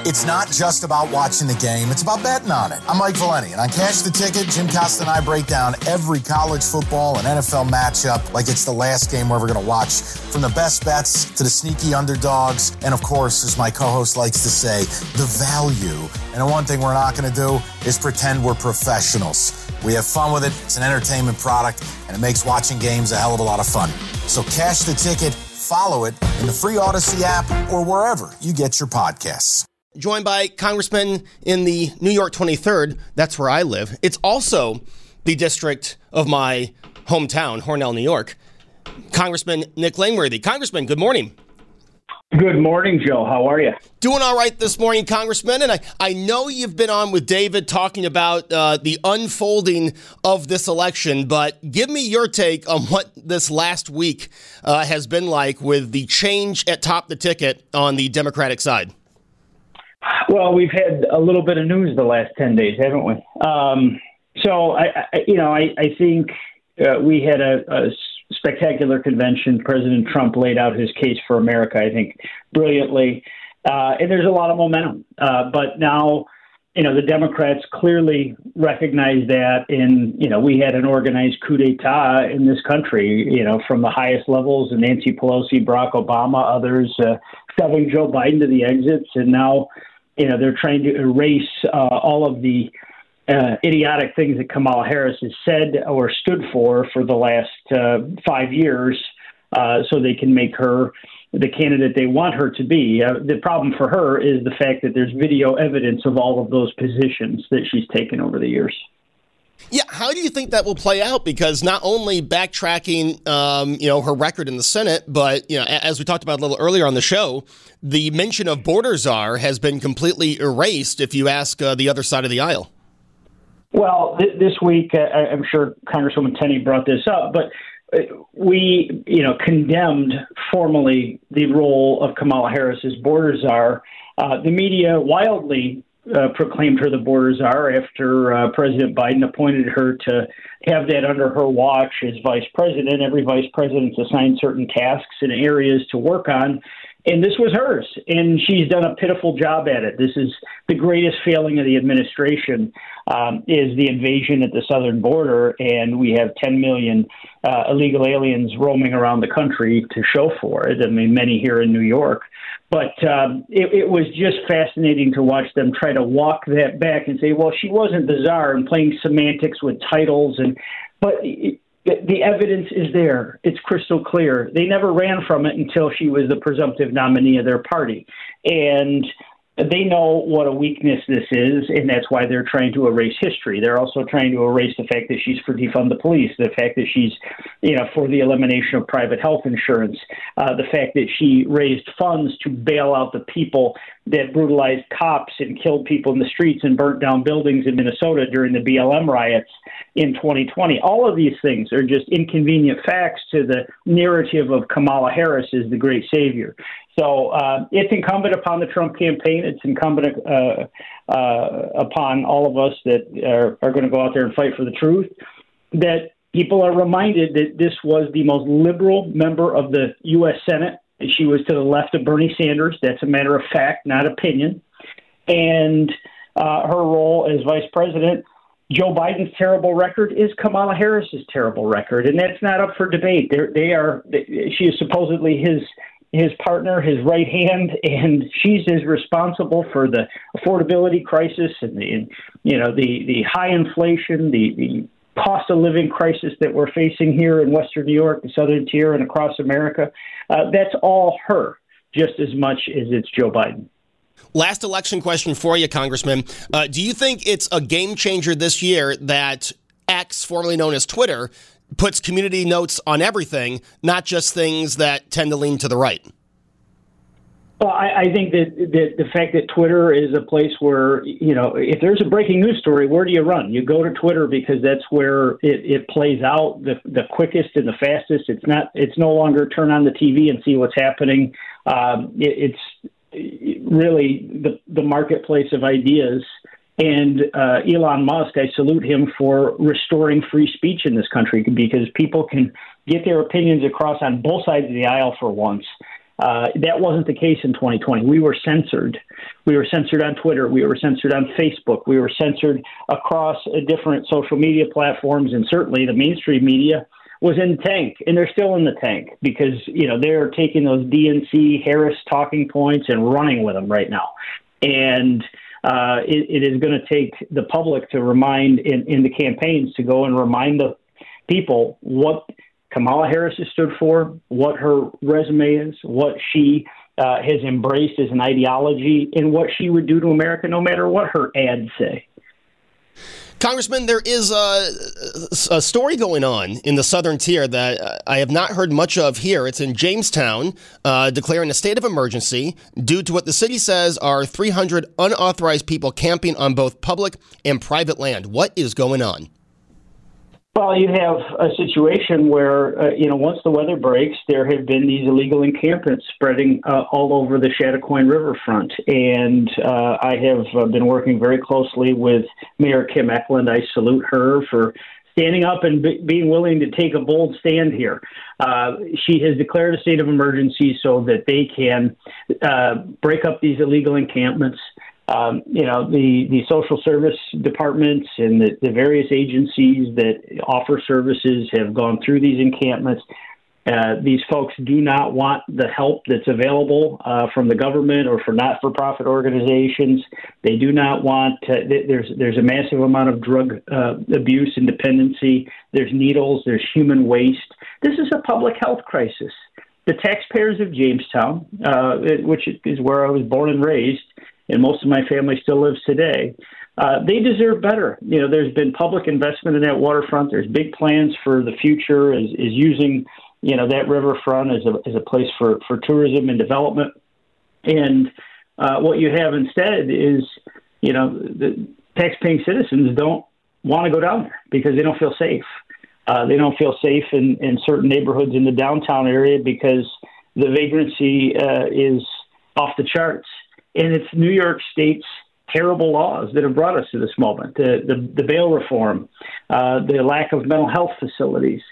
It's not just about watching the game, it's about betting on it. I'm Mike Valeni, and on Cash the Ticket, Jim Costa and I break down every college football and NFL matchup like it's the last game we're ever going to watch, from the best bets to the sneaky underdogs, and of course, as my co-host likes to say, the value. And the one thing we're not going to do is pretend we're professionals. We have fun with it, it's an entertainment product, and it makes watching games a hell of a lot of fun. So Cash the Ticket, follow it in the free Odyssey app or wherever you get your podcasts. Joined by Congressman in the New York 23rd. That's where I live. It's also the district of my hometown, Hornell, New York. Congressman Nick Langworthy. Congressman, good morning. Good morning, Joe. How are you? Doing all right this morning, Congressman. And I know you've been on with David talking about the unfolding of this election, but give me your take on what this last week has been like with the change at top the ticket on the Democratic side. Well, we've had a little bit of news the last 10 days, haven't we? So I think we had a spectacular convention. President Trump laid out his case for America, I think, brilliantly. And there's a lot of momentum. But now, the Democrats clearly recognize that. And, we had an organized coup d'etat in this country, from the highest levels, and Nancy Pelosi, Barack Obama, others shoving Joe Biden to the exits. And now, they're trying to erase all of the idiotic things that Kamala Harris has said or stood for the last 5 years, so they can make her the candidate they want her to be. The problem for her is the fact that there's video evidence of all of those positions that she's taken over the years. Yeah, how do you think that will play out? Because not only backtracking, her record in the Senate, but, as we talked about a little earlier on the show, the mention of border czar has been completely erased if you ask the other side of the aisle. Well, this week, I'm sure Congresswoman Tenney brought this up, but we, condemned formally the role of Kamala Harris as border czar. The media wildly proclaimed her the border czar after President Biden appointed her to have that under her watch as vice president. Every vice president's assigned certain tasks and areas to work on, and this was hers, and she's done a pitiful job at it. This is the greatest failing of the administration, is the invasion at the southern border, and we have 10 million illegal aliens roaming around the country to show for it. I mean, many here in New York. But it was just fascinating to watch them try to walk that back and say, well, she wasn't the czar, and playing semantics with titles. But the evidence is there. It's crystal clear. They never ran from it until she was the presumptive nominee of their party. And they know what a weakness this is, and that's why they're trying to erase history. They're also trying to erase the fact that she's for defund the police, the fact that she's, for the elimination of private health insurance, the fact that she raised funds to bail out the people that brutalized cops and killed people in the streets and burnt down buildings in Minnesota during the BLM riots in 2020. All of these things are just inconvenient facts to the narrative of Kamala Harris as the great savior. So it's incumbent upon the Trump campaign. It's incumbent upon all of us that are going to go out there and fight for the truth, that people are reminded that this was the most liberal member of the U.S. Senate. She was to the left of Bernie Sanders. That's a matter of fact, not opinion. And her role as vice president, Joe Biden's terrible record is Kamala Harris's terrible record, and that's not up for debate. She is supposedly his partner, his right hand, and she's as responsible for the affordability crisis and the high inflation, the cost of living crisis that we're facing here in Western New York, the Southern Tier, and across America. That's all her, just as much as it's Joe Biden. Last election question for you, Congressman. Do you think it's a game changer this year that X, formerly known as Twitter, puts community notes on everything, not just things that tend to lean to the right? Well, I think that the fact that Twitter is a place where, if there's a breaking news story, where do you run? You go to Twitter because that's where it plays out the quickest and the fastest. It's no longer turn on the TV and see what's happening. It's really the marketplace of ideas. And Elon Musk, I salute him for restoring free speech in this country, because people can get their opinions across on both sides of the aisle for once. That wasn't the case in 2020. We were censored. We were censored on Twitter. We were censored on Facebook. We were censored across different social media platforms, and certainly the mainstream media was in the tank, and they're still in the tank because, they're taking those DNC Harris talking points and running with them right now. And it is going to take the public to remind in the campaigns to go and remind the people what Kamala Harris has stood for, what her resume is, what she has embraced as an ideology, and what she would do to America no matter what her ads say. Congressman, there is a story going on in the southern tier that I have not heard much of here. It's in Jamestown, declaring a state of emergency due to what the city says are 300 unauthorized people camping on both public and private land. What is going on? Well, you have a situation where, once the weather breaks, there have been these illegal encampments spreading all over the Chattacoin riverfront. And I have been working very closely with Mayor Kim Eklund. I salute her for standing up and being willing to take a bold stand here. She has declared a state of emergency so that they can break up these illegal encampments. The social service departments and the various agencies that offer services have gone through these encampments. These folks do not want the help that's available from the government or for not-for-profit organizations. They do not want there's a massive amount of drug abuse and dependency. There's needles. There's human waste. This is a public health crisis. The taxpayers of Jamestown, which is where I was born and raised, and most of my family still lives today, they deserve better. There's been public investment in that waterfront. There's big plans for the future is using, that riverfront as a place for tourism and development. And what you have instead is, the taxpaying citizens don't want to go down there because they don't feel safe. They don't feel safe in certain neighborhoods in the downtown area because the vagrancy is off the charts. And it's New York State's terrible laws that have brought us to this moment. The bail reform, the lack of mental health facilities.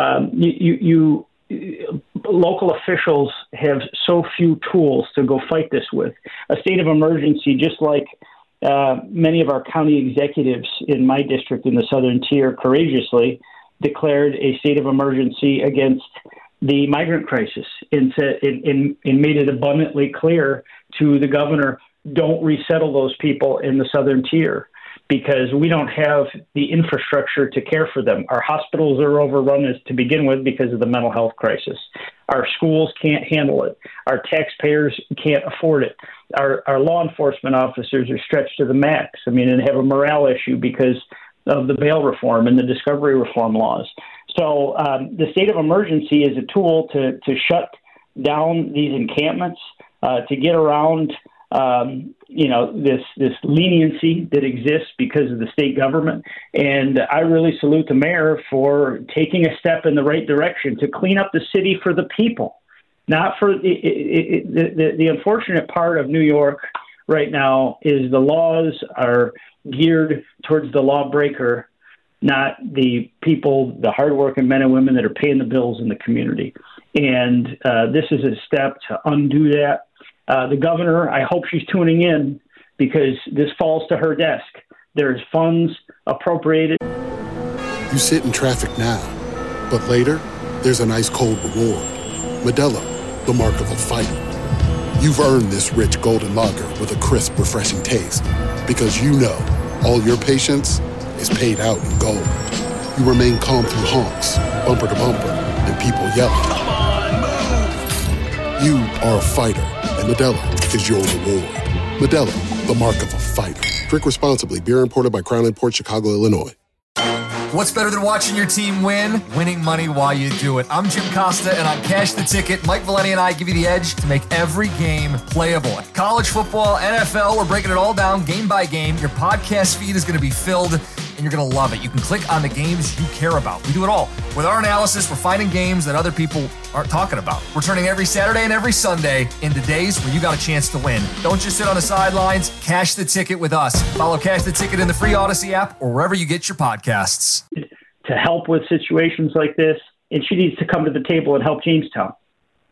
Local officials have so few tools to go fight this with. A state of emergency, just like many of our county executives in my district in the southern tier courageously declared a state of emergency against the migrant crisis and made it abundantly clear to the governor, don't resettle those people in the southern tier because we don't have the infrastructure to care for them. Our hospitals are overrun to begin with because of the mental health crisis. Our schools can't handle it. Our taxpayers can't afford it. Our law enforcement officers are stretched to the max. And have a morale issue because of the bail reform and the discovery reform laws. So the state of emergency is a tool to shut down these encampments, to get around, this leniency that exists because of the state government. And I really salute the mayor for taking a step in the right direction to clean up the city for the people, not for the unfortunate part of New York right now is the laws are geared towards the lawbreaker, not the people, the hardworking men and women that are paying the bills in the community. And this is a step to undo that. The governor, I hope she's tuning in because this falls to her desk. There's funds appropriated. You sit in traffic now, but later there's an ice cold reward. Modelo, the mark of a fighter. You've earned this rich golden lager with a crisp, refreshing taste. Because you know all your patience is paid out in gold. You remain calm through honks, bumper to bumper, and people yelling. Come on, move! You are a fighter, and Modelo is your reward. Modelo, the mark of a fighter. Drink responsibly. Beer imported by Crown Imports, Chicago, Illinois. What's better than watching your team win? Winning money while you do it. I'm Jim Costa, and on Cash the Ticket, Mike Valeni and I give you the edge to make every game playable. College football, NFL, we're breaking it all down game by game. Your podcast feed is going to be filled, and you're going to love it. You can click on the games you care about. We do it all. With our analysis, we're finding games that other people aren't talking about. We're turning every Saturday and every Sunday into days where you got a chance to win. Don't just sit on the sidelines. Cash the Ticket with us. Follow Cash the Ticket in the free Odyssey app or wherever you get your podcasts. To help with situations like this, and she needs to come to the table and help Jamestown.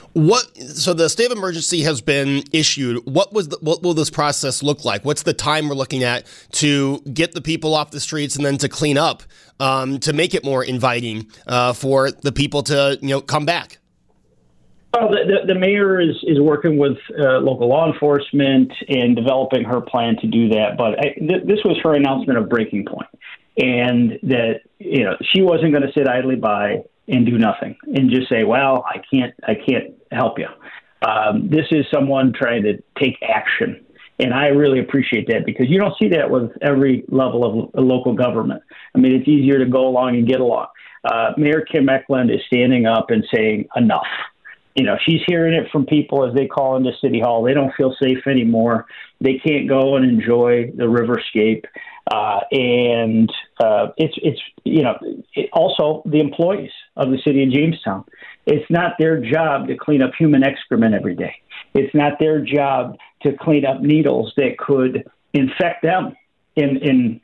So the state of emergency has been issued. What will this process look like? What's the time we're looking at to get the people off the streets and then to clean up, to make it more inviting for the people to come back? Well, the mayor is working with local law enforcement and developing her plan to do that. But this was her announcement of breaking point, and that she wasn't going to sit idly by and do nothing and just say, "Well, I can't help you." This is someone trying to take action, and I really appreciate that because you don't see that with every level of local government. I mean, it's easier to go along and get along. Mayor Kim Eklund is standing up and saying enough. She's hearing it from people as they call into City Hall. They don't feel safe anymore. They can't go and enjoy the riverscape. And it's also the employees of the city of Jamestown. It's not their job to clean up human excrement every day. It's not their job to clean up needles that could infect them and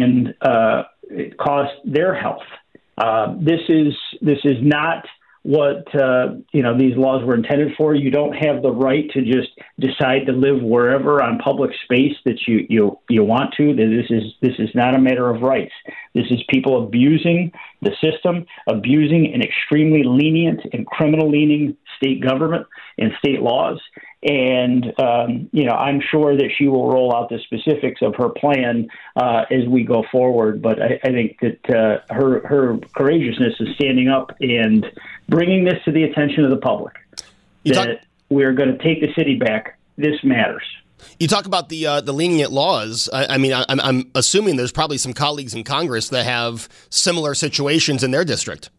cause their health. This is not what these laws were intended for. You don't have the right to just decide to live wherever on public space that you want to. This is not a matter of rights. This is people abusing the system, abusing an extremely lenient and criminal-leaning state government and state laws. And I'm sure that she will roll out the specifics of her plan as we go forward. But I think that her courageousness is standing up and bringing this to the attention of the public. We're going to take the city back. This matters. You talk about the lenient laws. I'm assuming there's probably some colleagues in Congress that have similar situations in their district.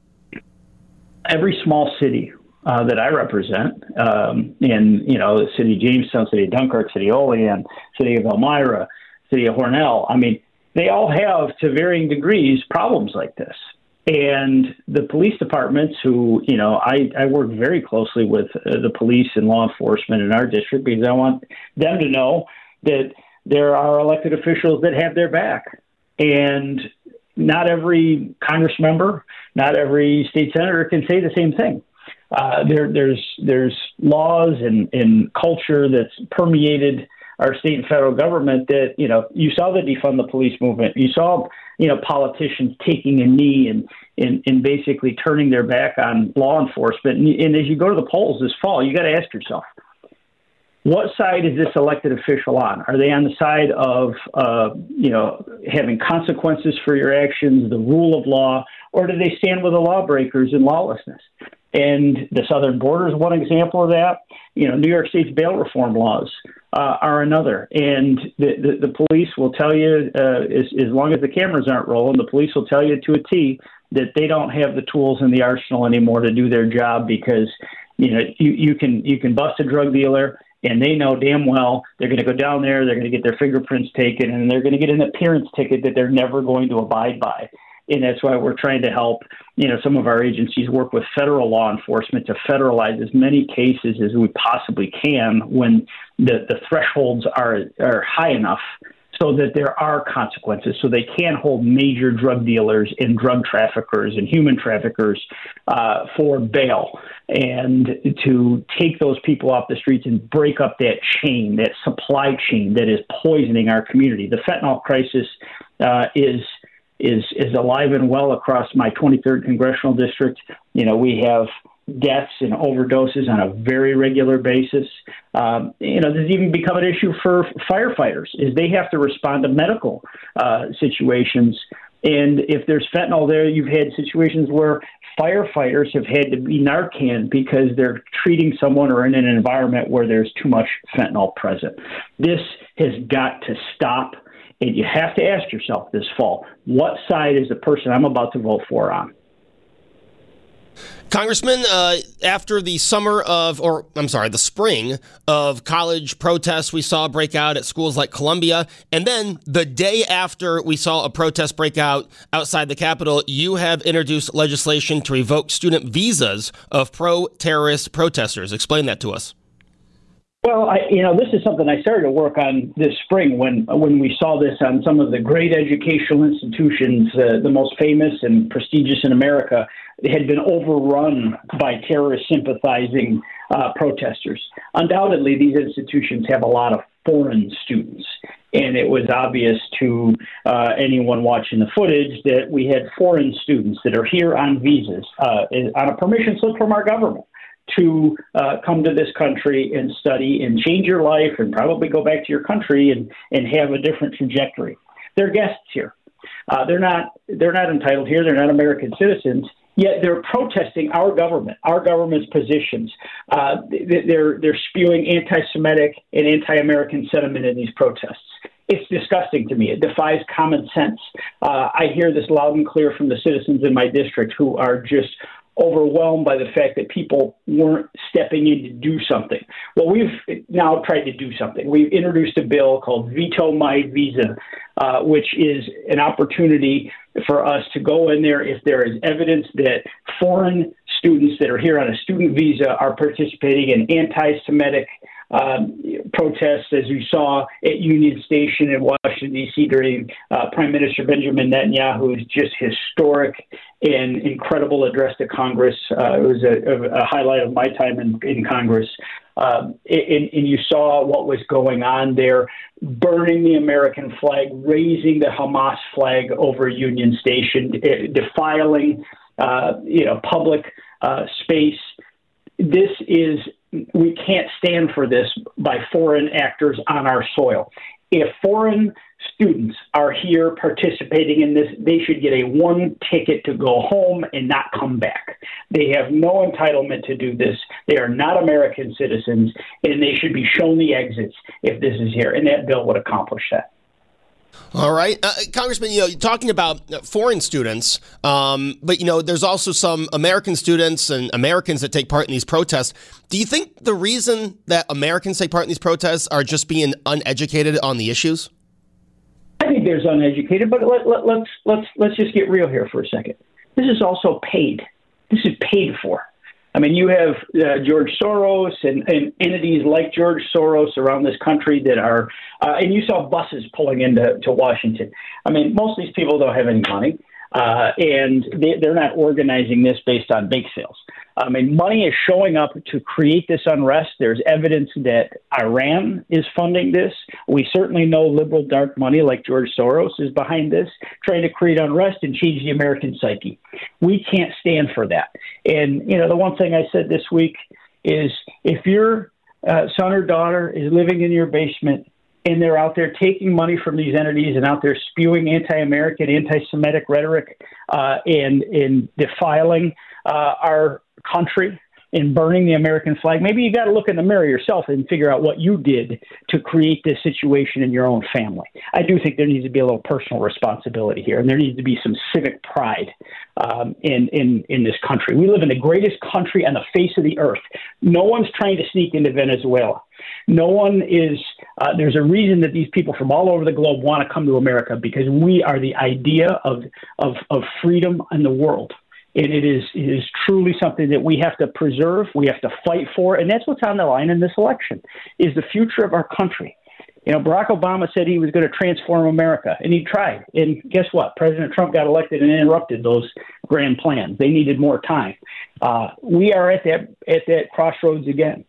Every small city that I represent, the city of Jamestown, city of Dunkirk, city of Olean, city of Elmira, city of Hornell, they all have, to varying degrees, problems like this. And the police departments who, I work very closely with the police and law enforcement in our district because I want them to know that there are elected officials that have their back. And not every Congress member, not every state senator can say the same thing. There's laws and culture that's permeated our state and federal government that, you saw the defund the police movement. You saw, politicians taking a knee and basically turning their back on law enforcement. And as you go to the polls this fall, you got to ask yourself, what side is this elected official on? Are they on the side of, having consequences for your actions, the rule of law, or do they stand with the lawbreakers and lawlessness? And the southern border is one example of that. New York State's bail reform laws are another. And the police will tell you, as long as the cameras aren't rolling, the police will tell you to a T that they don't have the tools in the arsenal anymore to do their job because, you can bust a drug dealer and they know damn well they're going to go down there, they're going to get their fingerprints taken, and they're going to get an appearance ticket that they're never going to abide by. And that's why we're trying to help, some of our agencies work with federal law enforcement to federalize as many cases as we possibly can when the thresholds are high enough so that there are consequences, so they can hold major drug dealers and drug traffickers and human traffickers for bail, and to take those people off the streets and break up that chain, that supply chain that is poisoning our community. The fentanyl crisis is alive and well across my 23rd congressional district. We have deaths and overdoses on a very regular basis. This has even become an issue for firefighters, is they have to respond to medical situations. And if there's fentanyl there, you've had situations where firefighters have had to be Narcan because they're treating someone or in an environment where there's too much fentanyl present. This has got to stop. And you have to ask yourself this fall, what side is the person I'm about to vote for on? Congressman, after the the spring of college protests we saw break out at schools like Columbia, and then the day after we saw a protest break out outside the Capitol, you have introduced legislation to revoke student visas of pro-terrorist protesters. Explain that to us. Well, this is something I started to work on this spring when we saw this on some of the great educational institutions, the most famous and prestigious in America, had been overrun by terrorist sympathizing protesters. Undoubtedly, these institutions have a lot of foreign students, and it was obvious to anyone watching the footage that we had foreign students that are here on visas, on a permission slip from our government, to come to this country and study and change your life and probably go back to your country and have a different trajectory. They're guests here. They're not entitled here. They're not American citizens. Yet they're protesting our government's positions. They're spewing anti-Semitic and anti-American sentiment in these protests. It's disgusting to me. It defies common sense. I hear this loud and clear from the citizens in my district who are just overwhelmed by the fact that people weren't stepping in to do something. Well, we've now tried to do something. We've introduced a bill called Veto My Visa, which is an opportunity for us to go in there if there is evidence that foreign students that are here on a student visa are participating in anti-Semitic protests, as you saw at Union Station in Washington, D.C. during Prime Minister Benjamin Netanyahu's just historic and incredible address to Congress. It was a highlight of my time in Congress. And you saw what was going on there, burning the American flag, raising the Hamas flag over Union Station, defiling public space. We can't stand for this by foreign actors on our soil. If foreign students are here participating in this, they should get a one ticket to go home and not come back. They have no entitlement to do this. They are not American citizens, and they should be shown the exits if this is here. And that bill would accomplish that. All right. Congressman, you're talking about foreign students, but, there's also some American students and Americans that take part in these protests. Do you think the reason that Americans take part in these protests are just being uneducated on the issues? I think there's uneducated, but let's just get real here for a second. This is also paid. This is paid for. I mean, you have George Soros and entities like George Soros around this country that are, and you saw buses pulling into Washington. I mean, most of these people don't have any money, and they're not organizing this based on bake sales. I mean, money is showing up to create this unrest. There's evidence that Iran is funding this. We certainly know liberal dark money like George Soros is behind this, trying to create unrest and change the American psyche. We can't stand for that. And, the one thing I said this week is if your son or daughter is living in your basement and they're out there taking money from these entities and out there spewing anti-American, anti-Semitic rhetoric and defiling our country and burning the American flag, maybe you got to look in the mirror yourself and figure out what you did to create this situation in your own family. I do think there needs to be a little personal responsibility here, and there needs to be some civic pride in this country. We live in the greatest country on the face of the earth. No one's trying to sneak into Venezuela. No one is. There's a reason that these people from all over the globe want to come to America, because we are the idea of freedom in the world. And it is truly something that we have to preserve, we have to fight for, and that's what's on the line in this election, is the future of our country. Barack Obama said he was going to transform America, and he tried. And guess what? President Trump got elected and interrupted those grand plans. They needed more time. We are at that crossroads again.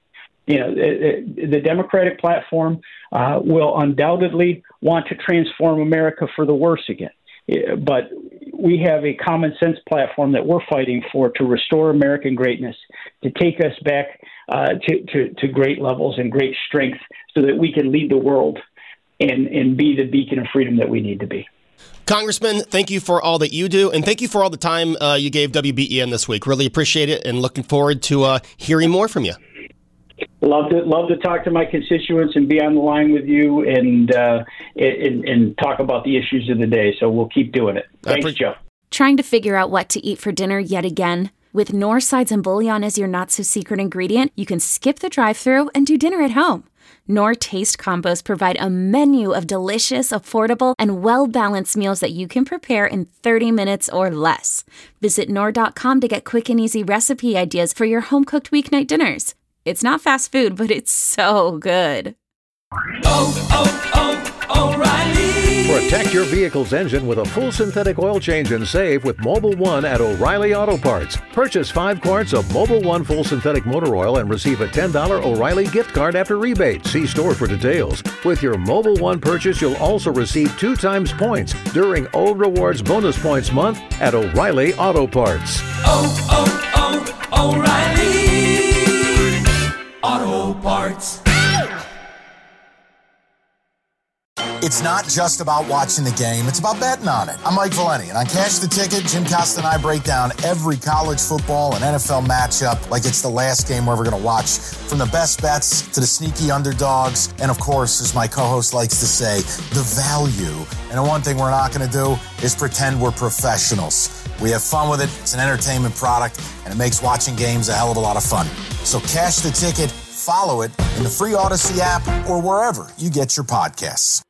The Democratic platform will undoubtedly want to transform America for the worse again. But we have a common sense platform that we're fighting for to restore American greatness, to take us back to great levels and great strength so that we can lead the world and be the beacon of freedom that we need to be. Congressman, thank you for all that you do, and thank you for all the time you gave WBEN this week. Really appreciate it, and looking forward to hearing more from you. Love to talk to my constituents and be on the line with you and talk about the issues of the day. So we'll keep doing it. Thanks, Joe. Trying to figure out what to eat for dinner yet again? With Knorr sides and bouillon as your not-so-secret ingredient, you can skip the drive-thru and do dinner at home. Knorr Taste Combos provide a menu of delicious, affordable, and well-balanced meals that you can prepare in 30 minutes or less. Visit Knorr.com to get quick and easy recipe ideas for your home-cooked weeknight dinners. It's not fast food, but it's so good. O'Reilly. Protect your vehicle's engine with a full synthetic oil change and save with Mobil 1 at O'Reilly Auto Parts. Purchase 5 quarts of Mobil 1 full synthetic motor oil and receive a $10 O'Reilly gift card after rebate. See store for details. With your Mobil 1 purchase, you'll also receive 2 times points during O Rewards Bonus Points Month at O'Reilly Auto Parts. O'Reilly Auto Parts. It's not just about watching the game, it's about betting on it. I'm Mike Valeni, and on Cash the Ticket, Jim Costa and I break down every college football and NFL matchup like it's the last game we're ever going to watch, from the best bets to the sneaky underdogs, and of course, as my co-host likes to say, the value. And the one thing we're not going to do is pretend we're professionals. We have fun with it, it's an entertainment product, and it makes watching games a hell of a lot of fun. So Cash the Ticket, follow it in the free Odyssey app or wherever you get your podcasts.